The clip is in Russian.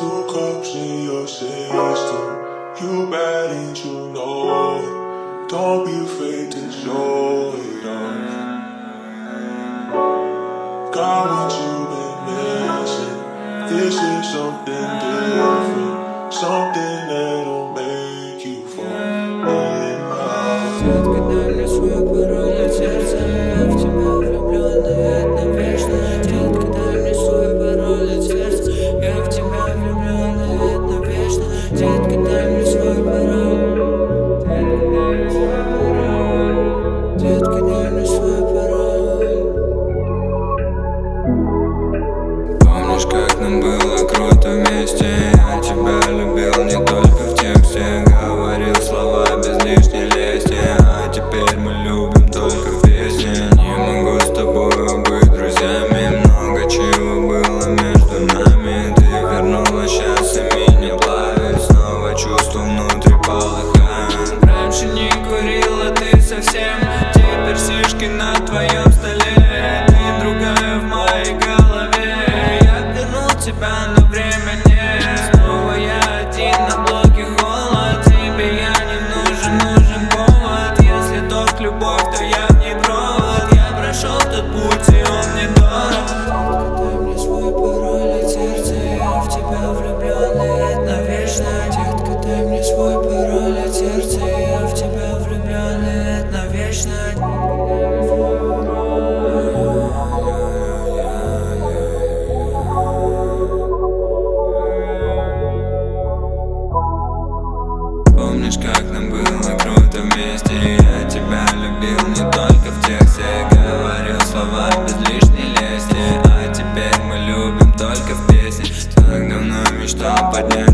2 cups in your system. You bad and you know it. Don't be afraid to show it off. Got what you've been missing. This is something different. Something that'll make you fall in love. Детка, дай мне свой пароль от сердца. Я в тебя влюблен, это вечно. Детка, дай мне свой пароль от сердца. Я в тебя влюблен, это вечно. Детка, дай мне свой пароль. Детка, дай мне свой пароль. Помнишь, как нам было круто вместе? Я тебя любил не только в тексте. Говорил слова без лишней лести. А теперь мы любим только в песне. Не могу с тобой быть друзьями. Много чего было между нами. Ты вернулась, сейчас и меня плавит. Снова чувства внутри полыхают. Раньше не курила ты совсем. Теперь сишки на твоем столе. Ты другая в моей голове. Я вернул тебя, но время нет. Снова я один на блоке холод. Тебе я не нужен, нужен повод. Если только любовь, то я в ней провод. Я прошел тот путь, и он мне дорог. Дай мне свой пароль от сердца. Я в тебя влюблен, и это вечно. Детка, дай мне свой пароль от сердца. Я в тебя влюблен, и это вечно. Помнишь, как нам было круто вместе? Я тебя любил не только в тексте. Говорил слова без лишней лести. А теперь мы любим только в песне. Так давно мечтал поднять